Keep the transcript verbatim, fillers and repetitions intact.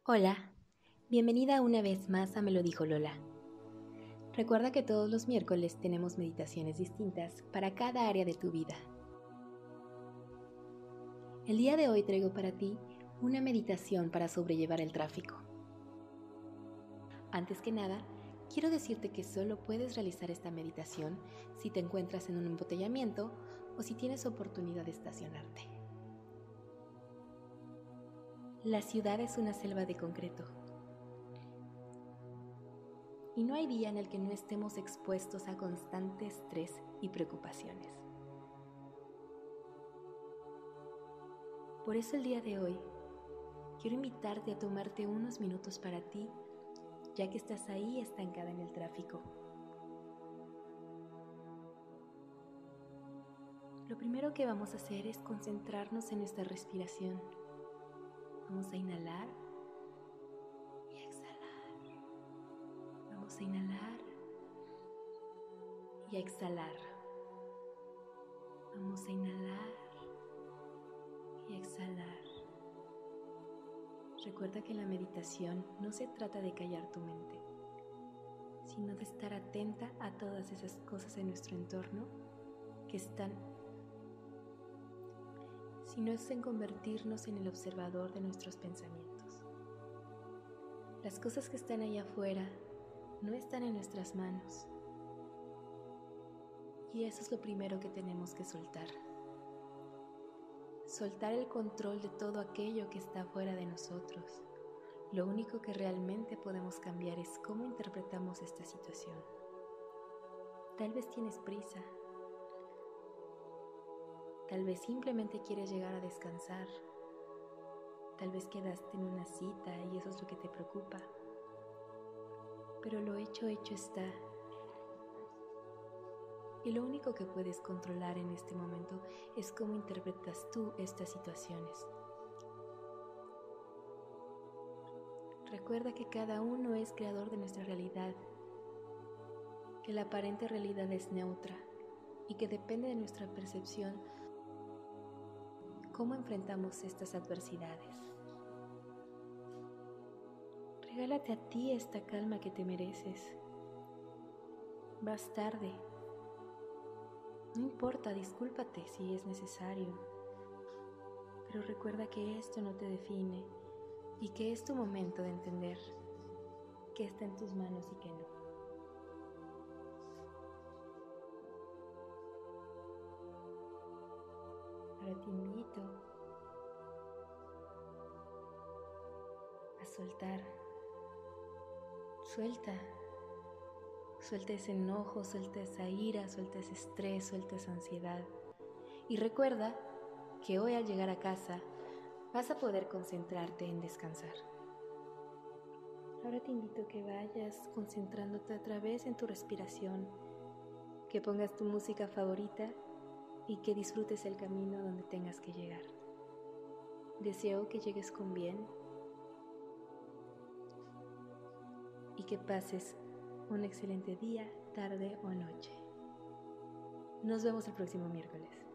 Hola, bienvenida una vez más a Me lo dijo Lola. Recuerda que todos los miércoles tenemos meditaciones distintas para cada área de tu vida. El día de hoy traigo para ti una meditación para sobrellevar el tráfico. Antes que nada, quiero decirte que solo puedes realizar esta meditación si te encuentras en un embotellamiento o si tienes oportunidad de estacionarte. La ciudad es una selva de concreto. Y no hay día en el que no estemos expuestos a constante estrés y preocupaciones. Por eso el día de hoy quiero invitarte a tomarte unos minutos para ti, ya que estás ahí estancada en el tráfico. Lo primero que vamos a hacer es concentrarnos en nuestra respiración. Vamos a inhalar y exhalar. Vamos a inhalar y a exhalar. Vamos a inhalar y exhalar. Recuerda que la meditación no se trata de callar tu mente, sino de estar atenta a todas esas cosas en nuestro entorno que están, sino es en convertirnos en el observador de nuestros pensamientos. Las cosas que están allá afuera no están en nuestras manos. Y eso es lo primero que tenemos que soltar. Soltar el control de todo aquello que está fuera de nosotros. Lo único que realmente podemos cambiar es cómo interpretamos esta situación. Tal vez tienes prisa. Tal vez simplemente quieres llegar a descansar. Tal vez quedaste en una cita y eso es lo que te preocupa. Pero lo hecho, hecho está. Y lo único que puedes controlar en este momento es cómo interpretas tú estas situaciones. Recuerda que cada uno es creador de nuestra realidad, que la aparente realidad es neutra y que depende de nuestra percepción cómo enfrentamos estas adversidades. Regálate a ti esta calma que te mereces. Vas tarde. No importa, discúlpate si es necesario, pero recuerda que esto no te define y que es tu momento de entender qué está en tus manos y qué no. Ahora te invito a soltar. Suelta. Suelta ese enojo, suelta esa ira, suelta ese estrés, suelta esa ansiedad. Y recuerda que hoy al llegar a casa vas a poder concentrarte en descansar. Ahora te invito a que vayas concentrándote otra vez en tu respiración, que pongas tu música favorita y que disfrutes el camino donde tengas que llegar. Deseo que llegues con bien y que pases un excelente día, tarde o noche. Nos vemos el próximo miércoles.